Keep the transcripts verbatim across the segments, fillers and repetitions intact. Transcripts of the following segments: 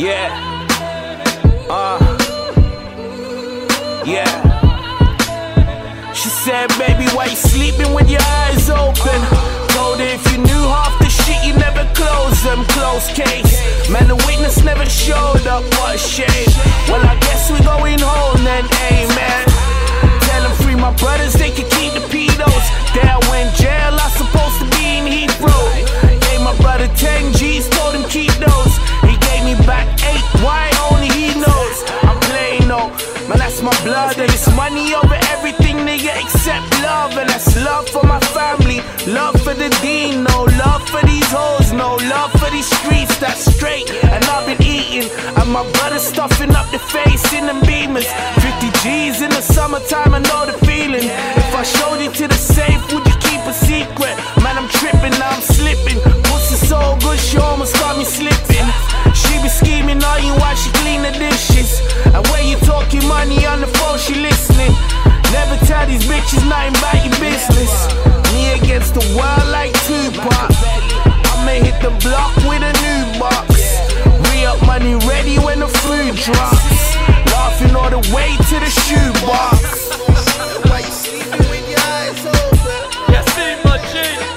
Yeah. Uh. Yeah. She said, baby, why you sleeping with your eyes open? Told her if you knew half the shit, you never close them. Close case. Man, the witness never showed up. What a shame. Well, I guess we going home then, amen. Tell them free my brothers, they can keep the pedos. There went jail, I supposed to be in Heathrow. Gave my brother ten G's, told him keep those. He gave me back eight, why only he knows. I'm playing no, man, that's my blood. And it's money over everything, nigga, except love. And that's love for my family, love for the dean. No love for these hoes, no love for these streets, that's straight. And I've been eating, and my brother stuffing up the face in them beamers. Fifty G's in the summertime, I know the feeling. If I showed you to the safe, would you keep a secret? Man, I'm tripping, now I'm slipping. Pussy so good, she almost got me slipping. She be scheming on you while she clean the dishes. And when you talking money on the phone, she listening. Never tell these bitches nothing about your business. Me against the world like Tupac. I'ma hit the block with a new box. Re-up money ready when the food drops. Laughing all the way to the shoebox. Why you sleeping with your eyes open? Yeah, see my G.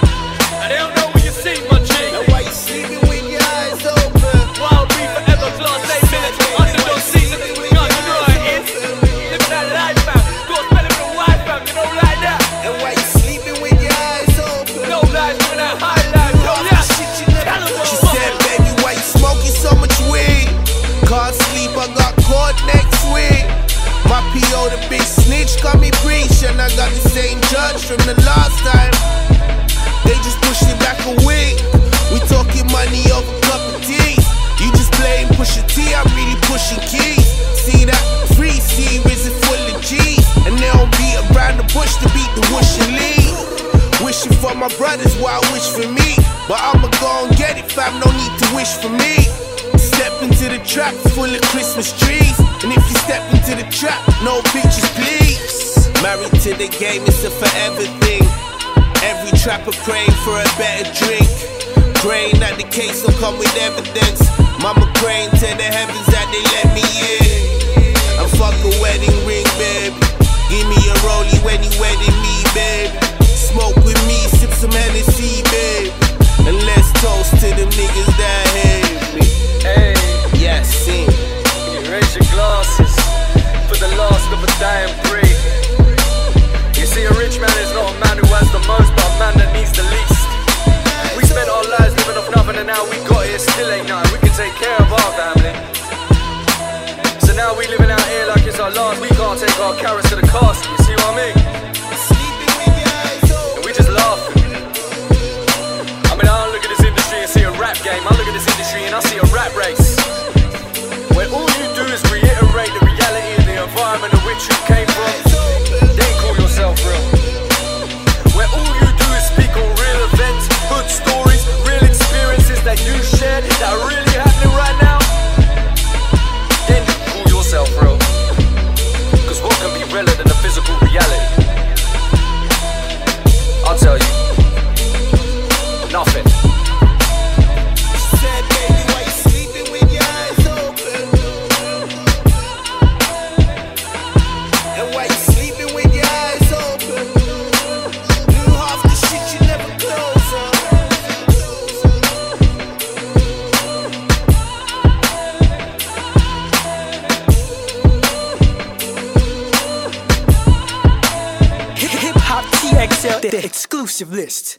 And they don't know when you see my G. Why you sleeping with your eyes open? Wild we forever, class A military. Underdog season, you know how it is. Living that life, fam. Go spell it with a wife, fam. You know like that. And why you sleeping with your eyes open? No lies, living that high life. Yo, yeah. Shit you never know. She said, baby, why you smoking so much weed? Can't sleep, I got caught next week. My P O, the big snitch, got me preaching. I got the same judge from the last time. They just pushed it back a week. We talking money over a cup of tea. You just playing Pusha T, I'm really pushing keys. See that free series is full of G's. And they don't beat around the bush to beat the whoosh and lead. Wishing for my brothers while I wish for me. But I'ma go and get it, fam, no need to wish for me. Step into the trap full of Christmas trees. And if you step into the trap, no pictures please. Married to the game, it's a forever thing. Every trapper praying for a better drink. Praying that the case will come with evidence. Mama praying to the heavens that they let me in. And fuck a wedding ring, babe. Give me a rollie when you wedding me, babe. Smoke with me, sip some Hennessy, babe. And let's toast to them niggas that hate me. Hey, Yes, sing. you raise your glasses for the last of a dying breed. You see, a rich man is not a man who has the most, but a man that needs the least. We spent our lives living off nothing, and now we got it, still ain't nothing. We can take care of our family. So now we living out here like it's our last. We can't take our carrots to the casket, you see what I mean? Sleeping with your eyes open. And we just laughing. I mean, I don't look at this industry and see a rap game. I look at this industry and I see a rap race, where all you do is reiterate the reality of the environment in which you came from. Then call yourself real. Where all you do is speak on real events, hood stories, real experiences that you shared that are really happening right now. Then call yourself real. Cause what can be realer than the physical reality? I'll tell you. Nothing. Said, baby, why you sleeping with your eyes open? And why you sleeping with your eyes open? Knew half the shit you never close Hip Hop T X L, the exclusive list.